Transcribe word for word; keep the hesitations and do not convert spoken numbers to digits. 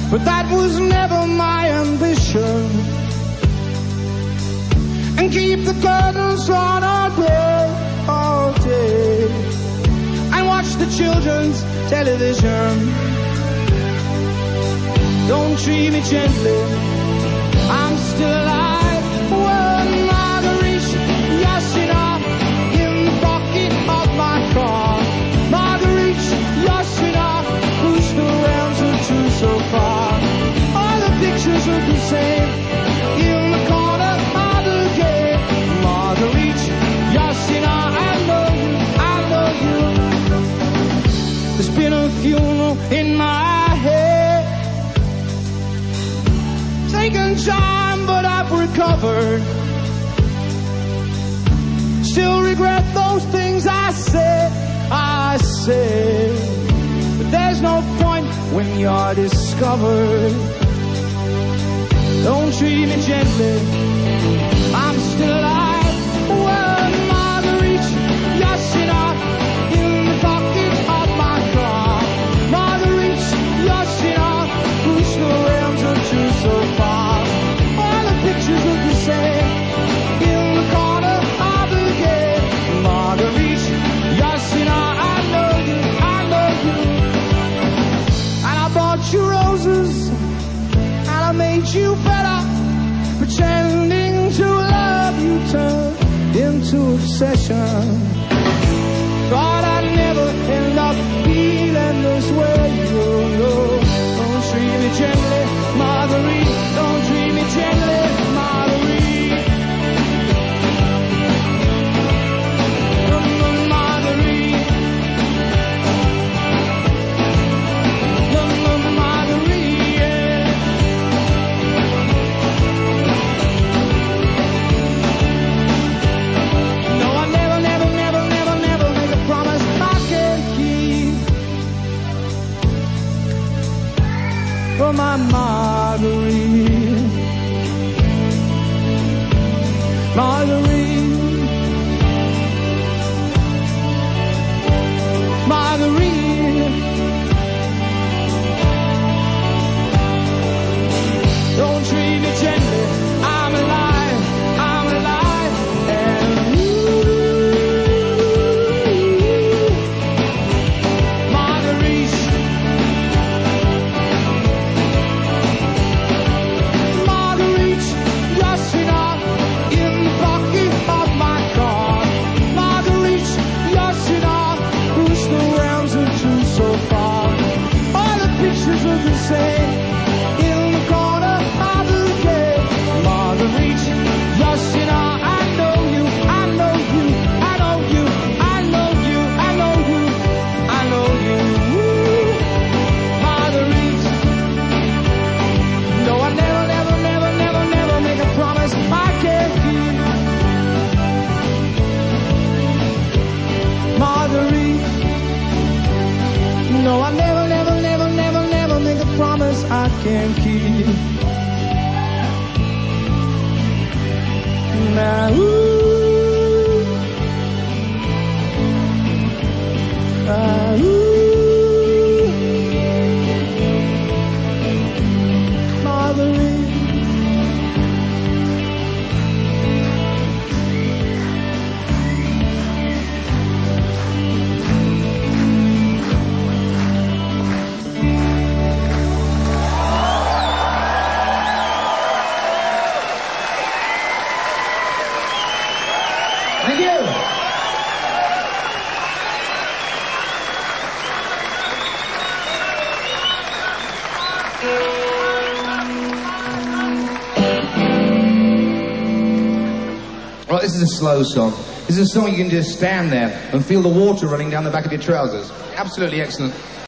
but that was never my ambition. And keep the curtains on all day, all day, and watch the children's television. Don't treat me gently, I'm still alive. Well, Marguerite, yes, you know, in the pocket of my car. Marguerite, yes, you know, push the rounds of two so far. All the pictures look the same in the corner of the gate. Marguerite, yes, you know, I know you, I know you. There's been a funeral in my head, taken time, but I've recovered. Still regret those things I said, I said. But there's no point when you're discovered. Don't treat me gently, I'm still alive. Well, Marguerite, yes, you know, in the pocket of my car. Marguerite, yes, you know, push the rims of two so far. All the pictures look the same in the corner of the gate. Marguerite, yes, you know, I know you, I know you. And I bought you roses, and I made you better. Pretending to love you turned into obsession. Thought I'd never end up feeling this way. Oh, no. Don't treat me gently, Marguerite. Don't treat me gently, Marguerite. Mm, Marguerite. Mm, Marguerite, yeah. No, I never, never, never, never, never make a promise I can't keep. For my Marguerite, Marguerite, Marguerite. Don't treat me gently, I'm alive, I'm alive. And ooh, Marguerite, Marguerite, yes, you know, in the pocket of my car. Marguerite, yes, you know, push the rounds of two so far. All the pictures are the same in the corner of the gate. Marguerite, yes, you know, I know you, I know you, I know you, I know you, I know you, I know you. Ooh, Marguerite. No, I never, never, never, never, never make a promise I can't keep. Marguerite. No, I never, never, never, never, never make a promise I can't keep. Now, ooh, ah, ooh, Marguerite. Thank you. Right, this is a slow song. This is a song you can just stand there and feel the water running down the back of your trousers. Absolutely excellent.